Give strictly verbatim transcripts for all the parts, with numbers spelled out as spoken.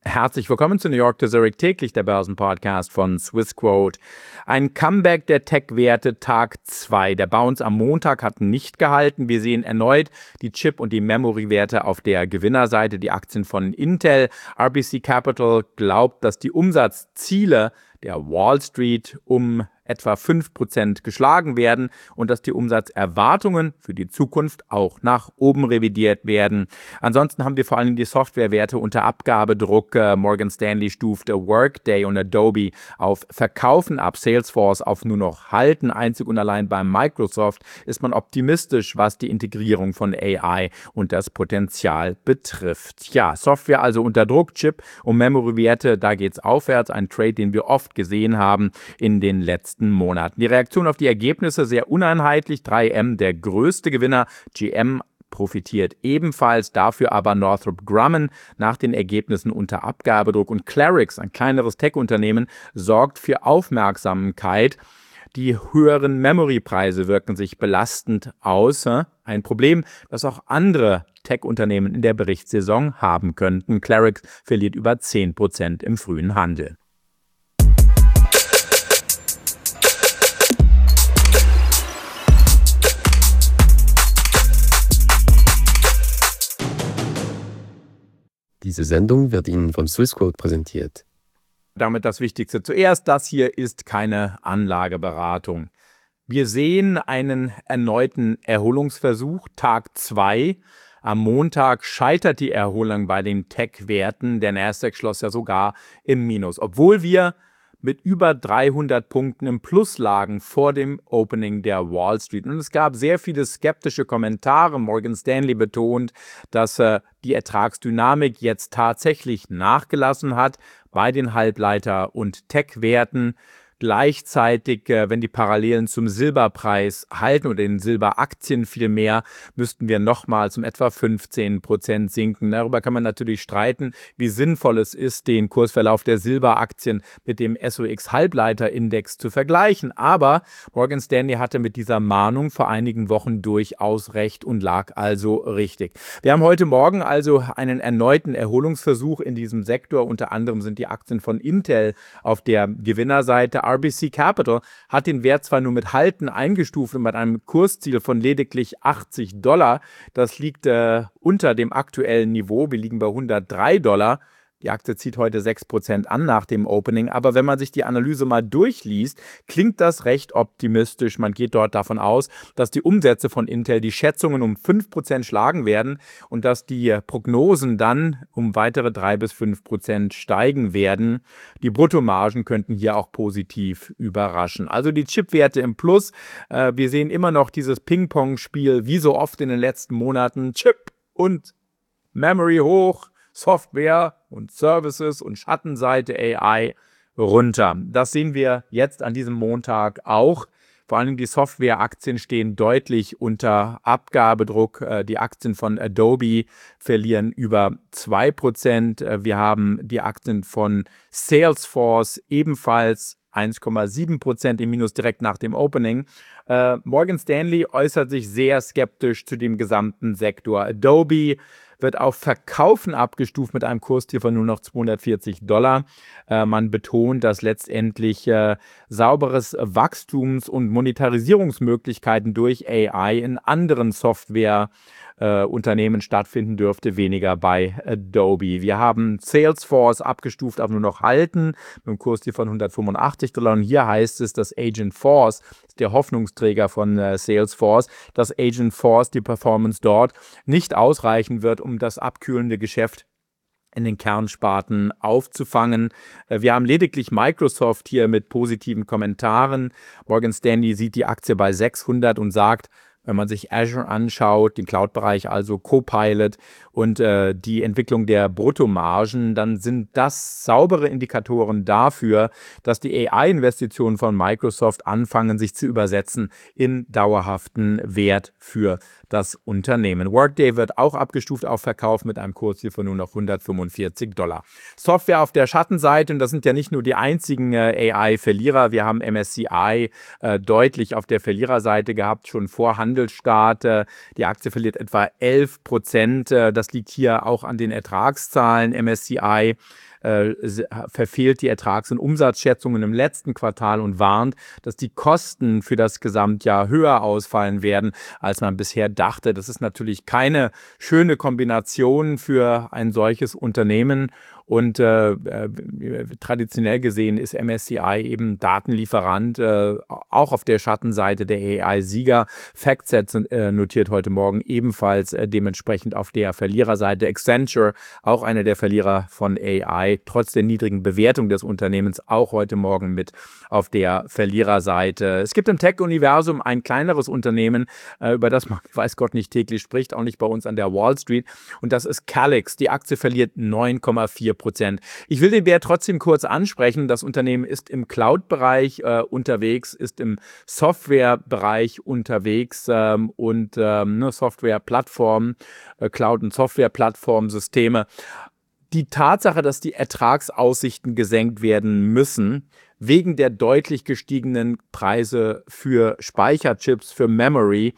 Herzlich willkommen zu New York to Zurich täglich, der Börsenpodcast von Swissquote. Ein Comeback der Tech-Werte Tag zwei. Der Bounce am Montag hat nicht gehalten. Wir sehen erneut die Chip- und die Memory-Werte auf der Gewinnerseite, die Aktien von Intel. R B C Capital glaubt, dass die Umsatzziele der Wall Street um etwa fünf Prozent geschlagen werden und dass die Umsatzerwartungen für die Zukunft auch nach oben revidiert werden. Ansonsten haben wir vor allem die Softwarewerte unter Abgabedruck. Morgan Stanley stufte Workday und Adobe auf Verkaufen ab, Salesforce auf nur noch Halten. Einzig und allein bei Microsoft ist man optimistisch, was die Integrierung von A I und das Potenzial betrifft. Ja, Software also unter Druck, Chip- und Memory-Werte, da geht es aufwärts. Ein Trade, den wir oft gesehen haben in den letzten Monaten. Die Reaktion auf die Ergebnisse sehr uneinheitlich. drei M der größte Gewinner, G M profitiert ebenfalls, dafür aber Northrop Grumman nach den Ergebnissen unter Abgabedruck und Clarix, ein kleineres Tech-Unternehmen, sorgt für Aufmerksamkeit. Die höheren Memory-Preise wirken sich belastend aus. Ein Problem, das auch andere Tech-Unternehmen in der Berichtssaison haben könnten. Clarix verliert über zehn Prozent im frühen Handel. Diese Sendung wird Ihnen von Swissquote präsentiert. Damit das Wichtigste zuerst, das hier ist keine Anlageberatung. Wir sehen einen erneuten Erholungsversuch, Tag zwei. Am Montag scheitert die Erholung bei den Tech-Werten. Der Nasdaq schloss ja sogar im Minus, obwohl wir mit über dreihundert Punkten im Plus lagen vor dem Opening der Wall Street. Und es gab sehr viele skeptische Kommentare. Morgan Stanley betont, dass äh, die Ertragsdynamik jetzt tatsächlich nachgelassen hat bei den Halbleiter- und Tech-Werten. Gleichzeitig, äh, wenn die Parallelen zum Silberpreis halten oder den Silberaktien vielmehr, müssten wir nochmals um etwa fünfzehn Prozent sinken. Darüber kann man natürlich streiten, wie sinnvoll es ist, den Kursverlauf der Silberaktien mit dem S O X-Halbleiterindex zu vergleichen. Aber Morgan Stanley hatte mit dieser Mahnung vor einigen Wochen durchaus recht und lag also richtig. Wir haben heute Morgen also einen erneuten Erholungsversuch in diesem Sektor. Unter anderem sind die Aktien von Intel auf der Gewinnerseite. R B C Capital hat den Wert zwar nur mit Halten eingestuft und mit einem Kursziel von lediglich achtzig Dollar. Das liegt äh, unter dem aktuellen Niveau. Wir liegen bei hundertdrei Dollar. Die Aktie zieht heute sechs Prozent an nach dem Opening. Aber wenn man sich die Analyse mal durchliest, klingt das recht optimistisch. Man geht dort davon aus, dass die Umsätze von Intel die Schätzungen um fünf Prozent schlagen werden und dass die Prognosen dann um weitere drei bis fünf Prozent steigen werden. Die Bruttomargen könnten hier auch positiv überraschen. Also die Chipwerte im Plus. Äh, wir sehen immer noch dieses Ping-Pong-Spiel, wie so oft in den letzten Monaten. Chip und Memory hoch, Software und Services und Schattenseite A I runter. Das sehen wir jetzt an diesem Montag auch. Vor allem die Softwareaktien stehen deutlich unter Abgabedruck. Die Aktien von Adobe verlieren über zwei Prozent. Wir haben die Aktien von Salesforce ebenfalls eins Komma sieben Prozent im Minus direkt nach dem Opening. Äh, Morgan Stanley äußert sich sehr skeptisch zu dem gesamten Sektor. Adobe wird auf Verkaufen abgestuft mit einem Kursziel von nur noch zweihundertvierzig Dollar. Äh, man betont, dass letztendlich äh, sauberes Wachstums- und Monetarisierungsmöglichkeiten durch A I in anderen Software Äh, Unternehmen stattfinden dürfte, weniger bei Adobe. Wir haben Salesforce abgestuft auf nur noch Halten mit einem Kursziel von hundertfünfundachtzig Dollar. Und hier heißt es, dass Agentforce, der Hoffnungsträger von äh, Salesforce, dass Agentforce, die Performance dort, nicht ausreichen wird, um das abkühlende Geschäft in den Kernsparten aufzufangen. Wir haben lediglich Microsoft hier mit positiven Kommentaren. Morgan Stanley sieht die Aktie bei sechshundert und sagt, wenn man sich Azure anschaut, den Cloud-Bereich, also Copilot und äh, die Entwicklung der Bruttomargen, dann sind das saubere Indikatoren dafür, dass die A I-Investitionen von Microsoft anfangen, sich zu übersetzen in dauerhaften Wert für das Unternehmen. Workday wird auch abgestuft auf Verkauf mit einem Kursziel von nur noch hundertfünfundvierzig Dollar. Software auf der Schattenseite, und das sind ja nicht nur die einzigen äh, A I-Verlierer. Wir haben M S C I äh, deutlich auf der Verliererseite gehabt, schon vor Handelsstart. Äh, die Aktie verliert etwa elf Prozent. Äh, das liegt hier auch an den Ertragszahlen. M S C I äh, verfehlt die Ertrags- und Umsatzschätzungen im letzten Quartal und warnt, dass die Kosten für das Gesamtjahr höher ausfallen werden, als man bisher dachte. Das ist natürlich keine schöne Kombination für ein solches Unternehmen. Und äh, äh, traditionell gesehen ist M S C I eben Datenlieferant, äh, auch auf der Schattenseite der A I-Sieger. FactSet äh, notiert heute Morgen ebenfalls äh, dementsprechend auf der Verliererseite. Accenture, auch einer der Verlierer von A I, trotz der niedrigen Bewertung des Unternehmens, auch heute Morgen mit auf der Verliererseite. Es gibt im Tech-Universum ein kleineres Unternehmen, äh, über das man, weiß Gott, nicht täglich spricht, auch nicht bei uns an der Wall Street. Und das ist Calix. Die Aktie verliert neun Komma vier Prozent. Ich will den Wert trotzdem kurz ansprechen. Das Unternehmen ist im Cloud-Bereich äh, unterwegs, ist im Software-Bereich unterwegs ähm, und ähm, ne, Software-Plattformen, äh, Cloud- und Software-Plattform-Systeme. Die Tatsache, dass die Ertragsaussichten gesenkt werden müssen, wegen der deutlich gestiegenen Preise für Speicherchips, für Memory,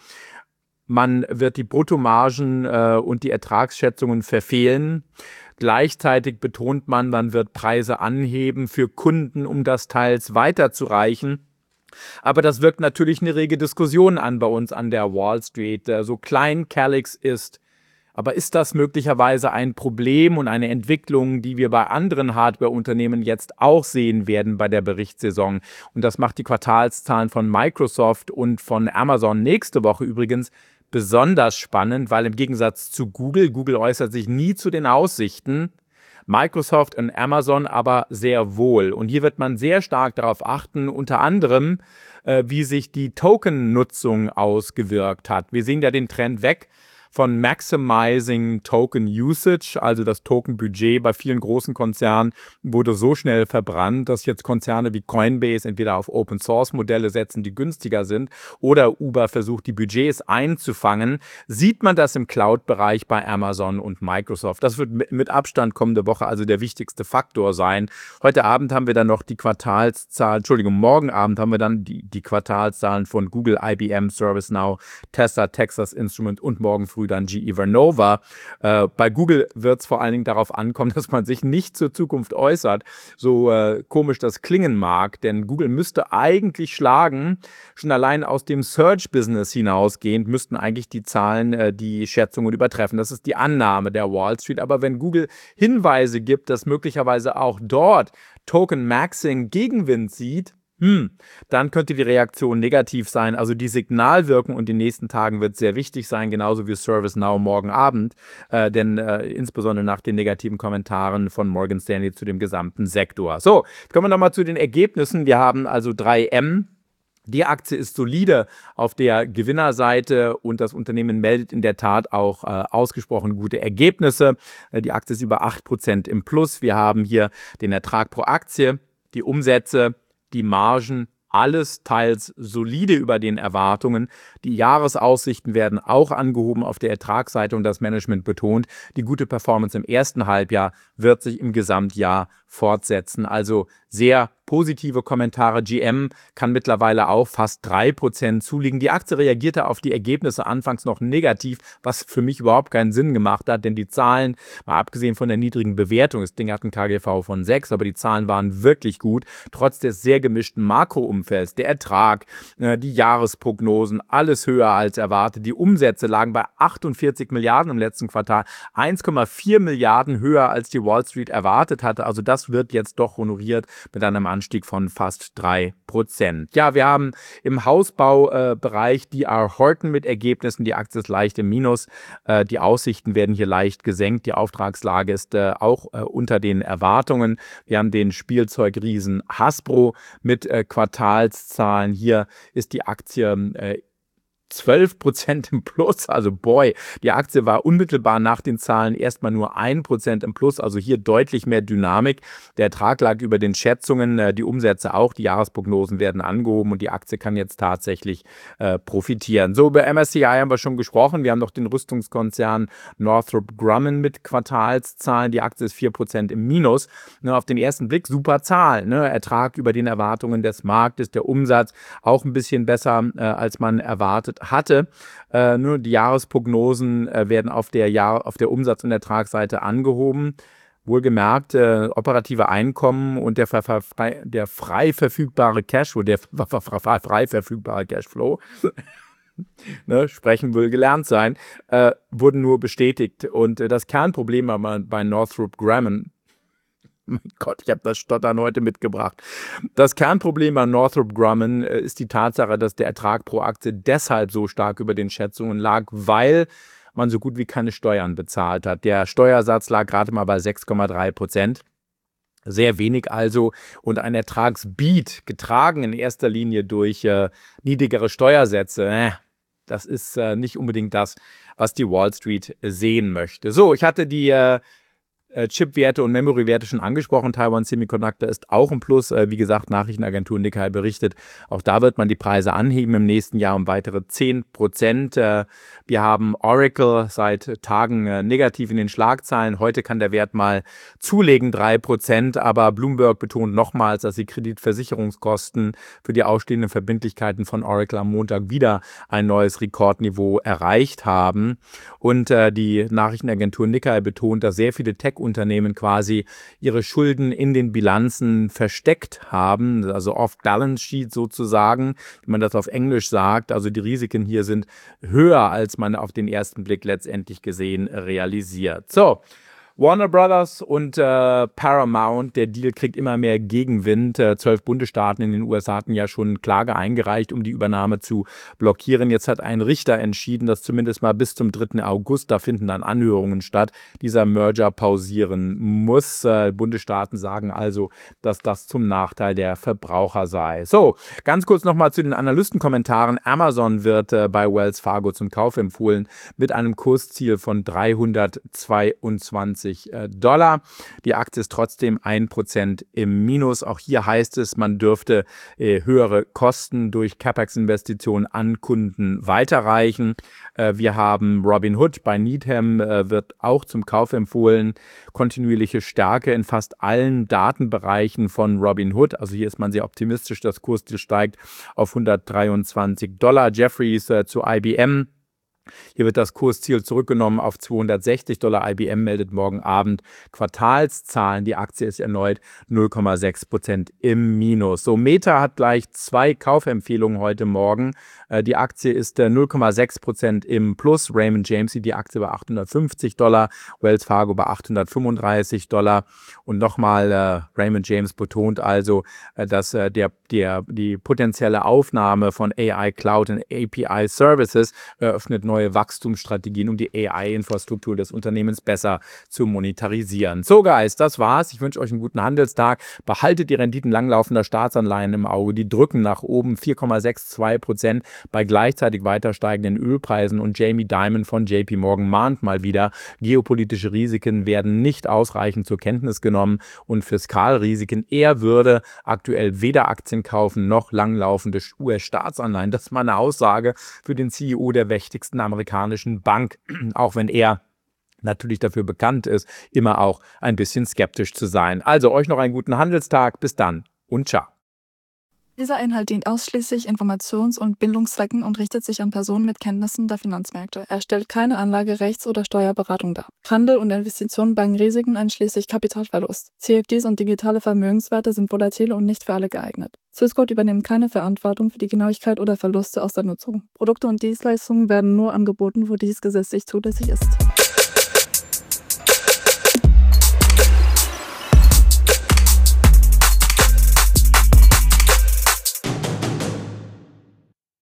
man wird die Bruttomargen äh, und die Ertragsschätzungen verfehlen. Gleichzeitig betont man, man wird Preise anheben für Kunden, um das teils weiterzureichen. Aber das wirkt natürlich eine rege Diskussion an bei uns an der Wall Street. So klein Calix ist, aber ist das möglicherweise ein Problem und eine Entwicklung, die wir bei anderen Hardware-Unternehmen jetzt auch sehen werden bei der Berichtssaison? Und das macht die Quartalszahlen von Microsoft und von Amazon nächste Woche übrigens besonders spannend, weil im Gegensatz zu Google, Google äußert sich nie zu den Aussichten, Microsoft und Amazon aber sehr wohl. Und hier wird man sehr stark darauf achten, unter anderem, äh, wie sich die Token-Nutzung ausgewirkt hat. Wir sehen ja den Trend weg von Maximizing Token Usage, also das Token-Budget bei vielen großen Konzernen wurde so schnell verbrannt, dass jetzt Konzerne wie Coinbase entweder auf Open-Source-Modelle setzen, die günstiger sind, oder Uber versucht, die Budgets einzufangen. Sieht man das im Cloud-Bereich bei Amazon und Microsoft. Das wird mit Abstand kommende Woche also der wichtigste Faktor sein. Heute Abend haben wir dann noch die Quartalszahlen, Entschuldigung, morgen Abend haben wir dann die, die Quartalszahlen von Google, I B M, ServiceNow, Tesla, Texas Instrument und morgen früh dann G E Vernova. Äh, bei Google wird es vor allen Dingen darauf ankommen, dass man sich nicht zur Zukunft äußert, so äh, komisch das klingen mag, denn Google müsste eigentlich schlagen, schon allein aus dem Search-Business hinausgehend, müssten eigentlich die Zahlen äh, die Schätzungen übertreffen. Das ist die Annahme der Wall Street, aber wenn Google Hinweise gibt, dass möglicherweise auch dort Token-Maxing Gegenwind sieht, Hm, dann könnte die Reaktion negativ sein. Also die Signalwirkung in den nächsten Tagen wird sehr wichtig sein, genauso wie ServiceNow morgen Abend, äh, denn äh, insbesondere nach den negativen Kommentaren von Morgan Stanley zu dem gesamten Sektor. So, jetzt kommen wir nochmal zu den Ergebnissen. Wir haben also drei M. Die Aktie ist solide auf der Gewinnerseite und das Unternehmen meldet in der Tat auch äh, ausgesprochen gute Ergebnisse. Äh, die Aktie ist über acht Prozent im Plus. Wir haben hier den Ertrag pro Aktie, die Umsätze, die Margen, alles teils solide über den Erwartungen. Die Jahresaussichten werden auch angehoben auf der Ertragsseite und das Management betont, die gute Performance im ersten Halbjahr wird sich im Gesamtjahr fortsetzen. Also sehr positive Kommentare. G M kann mittlerweile auch fast drei Prozent zulegen. Die Aktie reagierte auf die Ergebnisse anfangs noch negativ, was für mich überhaupt keinen Sinn gemacht hat, denn die Zahlen, mal abgesehen von der niedrigen Bewertung, das Ding hat einen K G V von sechs, aber die Zahlen waren wirklich gut, trotz des sehr gemischten Makroumfelds, der Ertrag, die Jahresprognosen, alles höher als erwartet. Die Umsätze lagen bei achtundvierzig Milliarden im letzten Quartal, eins Komma vier Milliarden höher als die Wall Street erwartet hatte. Also das wird jetzt doch honoriert mit einem Anstieg von fast drei Prozent. Ja, wir haben im Hausbaubereich äh, D R Horton mit Ergebnissen. Die Aktie ist leicht im Minus. Äh, die Aussichten werden hier leicht gesenkt. Die Auftragslage ist äh, auch äh, unter den Erwartungen. Wir haben den Spielzeugriesen Hasbro mit äh, Quartalszahlen. Hier ist die Aktie äh, zwölf Prozent im Plus, also boy, die Aktie war unmittelbar nach den Zahlen erstmal nur ein Prozent im Plus, also hier deutlich mehr Dynamik. Der Ertrag lag über den Schätzungen, die Umsätze auch, die Jahresprognosen werden angehoben und die Aktie kann jetzt tatsächlich äh, profitieren. So, über M S C I haben wir schon gesprochen, wir haben noch den Rüstungskonzern Northrop Grumman mit Quartalszahlen, die Aktie ist vier Prozent im Minus. Ne, auf den ersten Blick super Zahl, ne? Ertrag über den Erwartungen des Marktes, der Umsatz auch ein bisschen besser, äh, als man erwartet hatte. Äh, nur die Jahresprognosen äh, werden auf der, Jahr, auf der Umsatz- und Ertragsseite angehoben. Wohlgemerkt, äh, operative Einkommen und der, ver- ver- frei, der frei verfügbare Cashflow, der ver- ver- ver- frei verfügbare Cashflow, ne, sprechen will gelernt sein, äh, wurden nur bestätigt. Und äh, das Kernproblem bei, bei Northrop Grumman, mein Gott, ich habe das Stottern heute mitgebracht. Das Kernproblem bei Northrop Grumman äh, ist die Tatsache, dass der Ertrag pro Aktie deshalb so stark über den Schätzungen lag, weil man so gut wie keine Steuern bezahlt hat. Der Steuersatz lag gerade mal bei sechs Komma drei Prozent. Sehr wenig also und ein Ertragsbeat, getragen in erster Linie durch äh, niedrigere Steuersätze, äh, das ist äh, nicht unbedingt das, was die Wall Street sehen möchte. So, ich hatte die äh, äh, Chip-Werte und Memory-Werte schon angesprochen. Taiwan Semiconductor ist auch ein Plus. Äh, wie gesagt, Nachrichtenagentur Nikkei berichtet, auch da wird man die Preise anheben im nächsten Jahr um weitere zehn Prozent. Äh, wir haben Oracle seit Tagen äh, negativ in den Schlagzeilen. Heute kann der Wert mal zulegen, drei Prozent. Aber Bloomberg betont nochmals, dass die Kreditversicherungskosten für die ausstehenden Verbindlichkeiten von Oracle am Montag wieder ein neues Rekordniveau erreicht haben. Und äh, die Nachrichtenagentur Nikkei betont, dass sehr viele Tech Unternehmen quasi ihre Schulden in den Bilanzen versteckt haben, also off-balance-sheet sozusagen, wie man das auf Englisch sagt. Also die Risiken hier sind höher, als man auf den ersten Blick letztendlich gesehen realisiert. So, Warner Brothers und äh, Paramount, der Deal kriegt immer mehr Gegenwind. Äh, zwölf Bundesstaaten in den U S A hatten ja schon Klage eingereicht, um die Übernahme zu blockieren. Jetzt hat ein Richter entschieden, dass zumindest mal bis zum dritten August, da finden dann Anhörungen statt, dieser Merger pausieren muss. Äh, Bundesstaaten sagen also, dass das zum Nachteil der Verbraucher sei. So, ganz kurz nochmal zu den Analystenkommentaren. Amazon wird äh, bei Wells Fargo zum Kauf empfohlen mit einem Kursziel von dreihundertzweiundzwanzig Dollar. Die Aktie ist trotzdem ein Prozent im Minus. Auch hier heißt es, man dürfte äh, höhere Kosten durch CapEx-Investitionen an Kunden weiterreichen. Äh, wir haben Robinhood bei Needham, äh, wird auch zum Kauf empfohlen. Kontinuierliche Stärke in fast allen Datenbereichen von Robinhood. Also hier ist man sehr optimistisch. Das Kursziel steigt auf hundertdreiundzwanzig Dollar. Jefferies äh, zu I B M. Hier wird das Kursziel zurückgenommen auf zweihundertsechzig Dollar. I B M meldet morgen Abend Quartalszahlen. Die Aktie ist erneut null Komma sechs Prozent im Minus. So, Meta hat gleich zwei Kaufempfehlungen heute Morgen. Äh, die Aktie ist äh, null Komma sechs Prozent im Plus. Raymond James sieht die Aktie bei achthundertfünfzig Dollar, Wells Fargo bei achthundertfünfunddreißig Dollar. Und nochmal, äh, Raymond James betont also, äh, dass äh, der, der, die potenzielle Aufnahme von A I Cloud und A P I Services eröffnet neue Wachstumsstrategien, um die A I-Infrastruktur des Unternehmens besser zu monetarisieren. So, Guys, das war's. Ich wünsche euch einen guten Handelstag. Behaltet die Renditen langlaufender Staatsanleihen im Auge. Die drücken nach oben vier Komma zweiundsechzig Prozent bei gleichzeitig weiter steigenden Ölpreisen. Und Jamie Dimon von J P Morgan mahnt mal wieder, geopolitische Risiken werden nicht ausreichend zur Kenntnis genommen und Fiskalrisiken. Er würde aktuell weder Aktien kaufen noch langlaufende U S-Staatsanleihen. Das ist mal eine Aussage für den C E O der mächtigsten amerikanischen Bank, auch wenn er natürlich dafür bekannt ist, immer auch ein bisschen skeptisch zu sein. Also euch noch einen guten Handelstag. Bis dann und ciao. Dieser Inhalt dient ausschließlich Informations- und Bildungszwecken und richtet sich an Personen mit Kenntnissen der Finanzmärkte. Er stellt keine Anlage-, Rechts- oder Steuerberatung dar. Handel und Investitionen bergen Risiken einschließlich Kapitalverlust. C F Ds und digitale Vermögenswerte sind volatil und nicht für alle geeignet. Swissquote übernimmt keine Verantwortung für die Genauigkeit oder Verluste aus der Nutzung. Produkte und Dienstleistungen werden nur angeboten, wo dies gesetzlich zulässig ist.